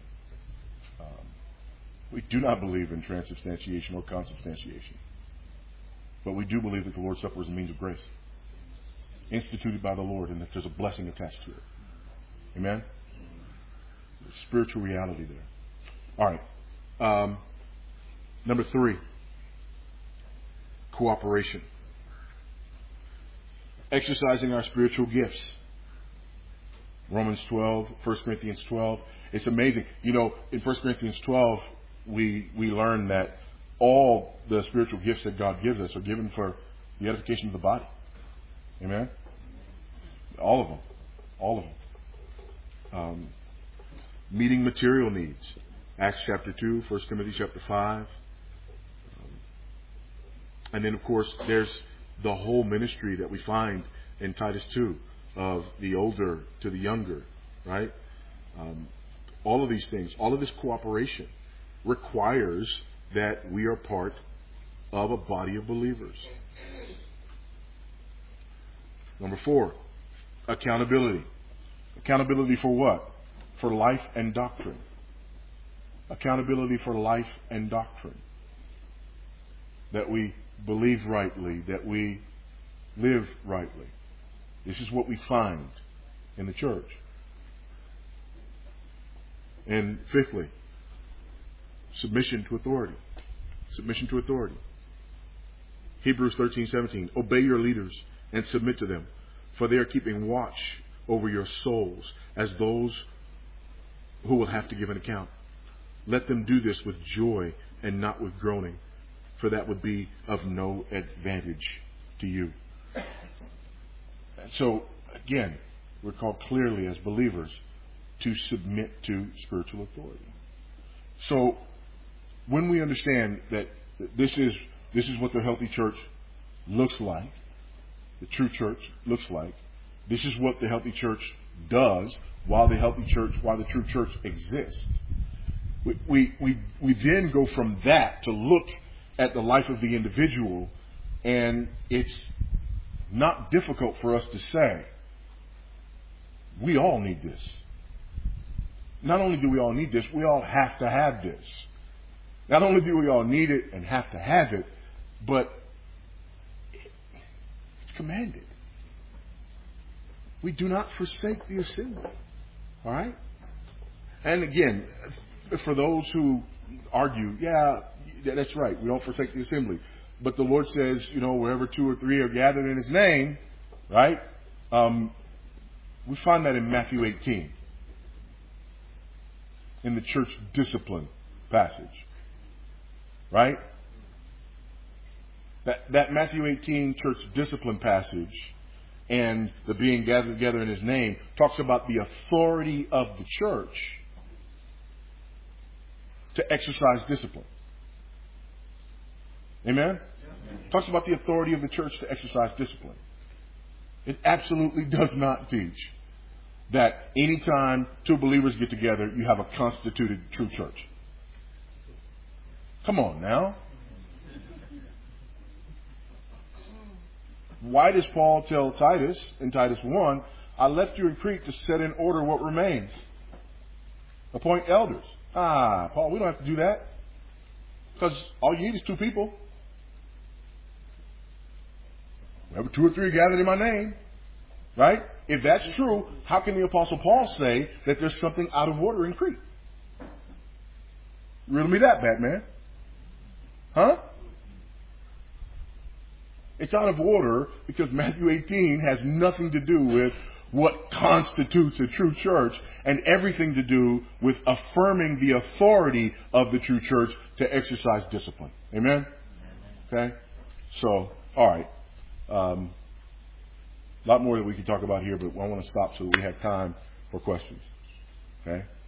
We do not believe in transubstantiation or consubstantiation. But we do believe that the Lord's Supper is a means of grace, instituted by the Lord, and that there's a blessing attached to it. Amen? There's spiritual reality there. All right. Number 3. Cooperation. Exercising our spiritual gifts. Romans 12, 1 Corinthians 12. It's amazing. In 1 Corinthians 12, we learn that all the spiritual gifts that God gives us are given for the edification of the body. Amen? All of them. All of them. Meeting material needs. Acts chapter 2, 1 Timothy chapter 5. And then, of course, there's the whole ministry that we find in Titus 2 of the older to the younger, right? All of these things, all of this cooperation requires that we are part of a body of believers. Number 4, accountability. Accountability for what? For life and doctrine. Accountability for life and doctrine. That we believe rightly, that we live rightly. This is what we find in the church. And fifthly, submission to authority. Submission to authority. Hebrews 13:17. Obey your leaders and submit to them, for they are keeping watch over your souls as those who will have to give an account. Let them do this with joy and not with groaning, for that would be of no advantage to you. So, again, we're called clearly as believers to submit to spiritual authority. So, when we understand that this is what the healthy church looks like, the true church looks like, this is what the healthy church does while the true church exists. We then go from that to look at the life of the individual, and it's not difficult for us to say, we all need this. Not only do we all need this, we all have to have this. Not only do we all need it and have to have it, but it's commanded. We do not forsake the assembly. All right? And again, for those who argue, yeah, that's right, we don't forsake the assembly. But the Lord says, wherever 2 or 3 are gathered in His name, right? We find that in Matthew 18, in the church discipline passage, right? That Matthew 18 church discipline passage and the being gathered together in His name talks about the authority of the church to exercise discipline. Amen? Talks about the authority of the church to exercise discipline. It absolutely does not teach that anytime two believers get together, you have a constituted true church. Come on now. Why does Paul tell Titus in Titus 1, I left you in Crete to set in order what remains? Appoint elders. Paul, we don't have to do that. Because all you need is two people. Wherever two or three are gathered in my name. Right? If that's true, how can the Apostle Paul say that there's something out of order in Crete? Riddle me that, Batman. Huh? It's out of order because Matthew 18 has nothing to do with what constitutes a true church and everything to do with affirming the authority of the true church to exercise discipline. Amen? Okay? So, all right. A lot more that we could talk about here, but I want to stop so that we have time for questions. Okay?